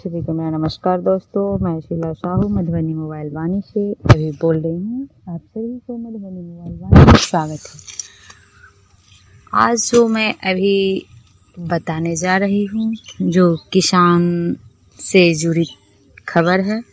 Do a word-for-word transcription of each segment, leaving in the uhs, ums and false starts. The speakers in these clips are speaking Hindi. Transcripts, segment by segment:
सभी को मेरा नमस्कार दोस्तों, मैं शीला साहू मधुबनी मोबाइल वाणी से अभी बोल रही हूँ। आप सभी को मधुबनी मोबाइल वाणी में स्वागत है। आज जो मैं अभी बताने जा रही हूँ जो किसान से जुड़ी खबर है।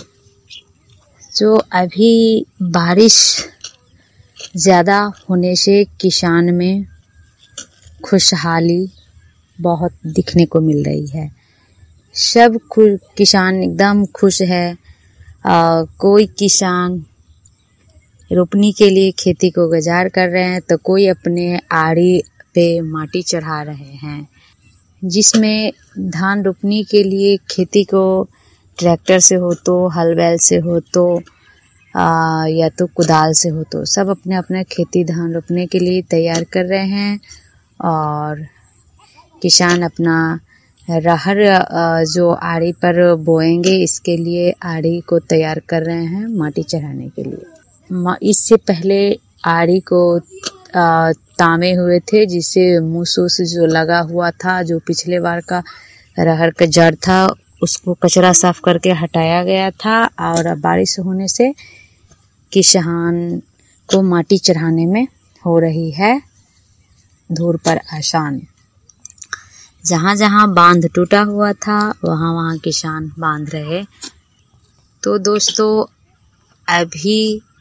जो अभी बारिश ज़्यादा होने से किसान में खुशहाली बहुत दिखने को मिल रही है। सब किसान एकदम खुश है। आ, कोई किसान रोपनी के लिए खेती को गुजार कर रहे हैं तो कोई अपने आड़ी पे माटी चढ़ा रहे हैं, जिसमें धान रोपनी के लिए खेती को ट्रैक्टर से हो तो हल बैल से हो तो आ, या तो कुदाल से हो तो सब अपने अपने खेती धान रोपने के लिए तैयार कर रहे हैं। और किसान अपना रहर जो आड़ी पर बोएंगे इसके लिए आड़ी को तैयार कर रहे हैं माटी चढ़ाने के लिए। इससे पहले आड़ी को तामे हुए थे, जिससे मूस उस जो लगा हुआ था, जो पिछले बार का रहर का जड़ था, उसको कचरा साफ करके हटाया गया था। और बारिश होने से किसान को माटी चढ़ाने में हो रही है धूर पर आसान। जहाँ जहाँ बांध टूटा हुआ था वहाँ वहाँ किसान बांध रहे। तो दोस्तों, अभी